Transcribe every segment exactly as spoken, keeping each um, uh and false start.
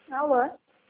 Alô?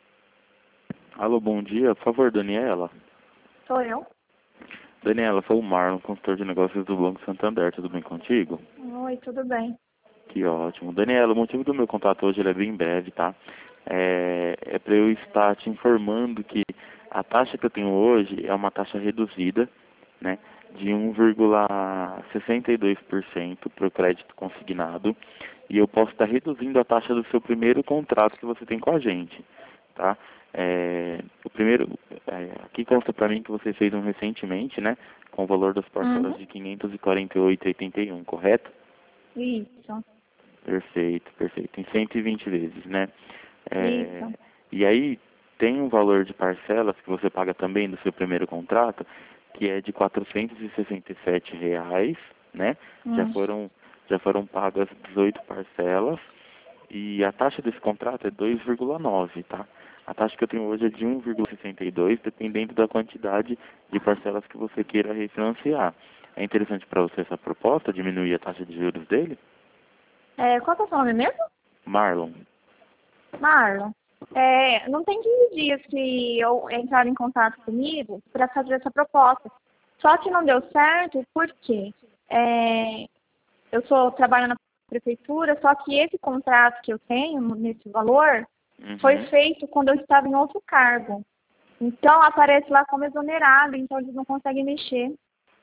Alô, bom dia. Por favor, Daniela. Sou eu? Daniela, sou o Marlon, consultor de negócios do Banco Santander. Tudo bem contigo? Oi, tudo bem. Que ótimo. Daniela, o motivo do meu contato hoje ele é bem breve, tá? É, é para eu estar te informando que a taxa que eu tenho hoje é uma taxa reduzida, né? De um vírgula sessenta e dois por cento para o crédito consignado. E eu posso estar reduzindo a taxa do seu primeiro contrato que você tem com a gente, tá? É, o primeiro, é, aqui consta para mim que você fez um recentemente, né? Com o valor das parcelas Uhum. de quinhentos e quarenta e oito reais e oitenta e um centavos, correto? Isso, Perfeito, perfeito. Em cento e vinte vezes, né? É, isso. e aí tem um valor de parcelas que você paga também do seu primeiro contrato, que é de quatrocentos e sessenta e sete reais, né? Já Hum. foram, já foram pagas dezoito parcelas e a taxa desse contrato é dois vírgula nove, tá? A taxa que eu tenho hoje é de um vírgula sessenta e dois, dependendo da quantidade de parcelas que você queira refinanciar. É interessante para você essa proposta, diminuir a taxa de juros dele? É, qual que é o seu nome mesmo? Marlon. Marlon. É, não tem quinze dias que eu entrar em contato comigo para fazer essa proposta. Só que não deu certo porque é, eu sou trabalho na prefeitura, só que esse contrato que eu tenho nesse valor foi Uhum. feito quando eu estava em outro cargo. Então aparece lá como exonerado, então eles não conseguem mexer.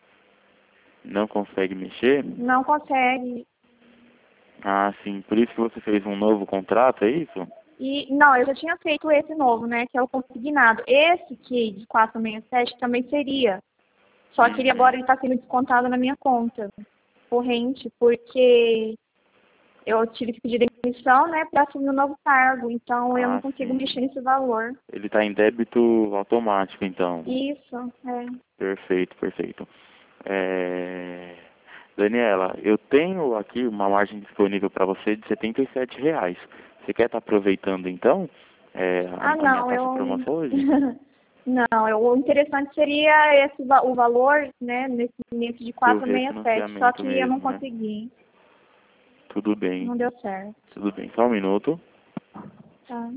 Não consegue mexer? Não consegue. Ah, sim. Por isso que você fez um novo contrato, é isso? E, não, eu já tinha feito esse novo, né, que é o consignado. Esse que de quatrocentos e sessenta e sete também seria. Só que ele Uhum. agora ele está sendo descontado na minha conta corrente, porque eu tive que pedir demissão, né, para assumir um novo cargo. Então eu não Ah, consigo sim. mexer nesse valor. Ele está em débito automático, então. Isso, é. Perfeito, perfeito. É... Daniela, eu tenho aqui uma margem disponível para você de setenta e sete reais. Você quer estar aproveitando, então, é, Ah, a, a minha não, taxa eu... promoção hoje? Não, eu, o interessante seria esse, va- o valor, né, nesse, nesse de Do quatrocentos e sessenta e sete, só refinanciamento que eu não mesmo, né? consegui, Tudo bem, não deu certo. tudo bem. Só um minuto. Tá.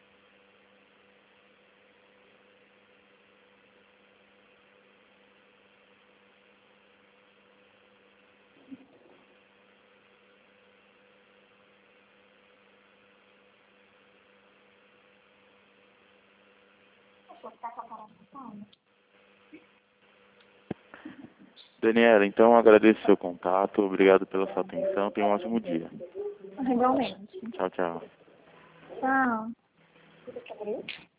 Daniela, então agradeço o seu contato, obrigado pela sua atenção, tenha um ótimo dia. Igualmente. Tchau, tchau. Tchau.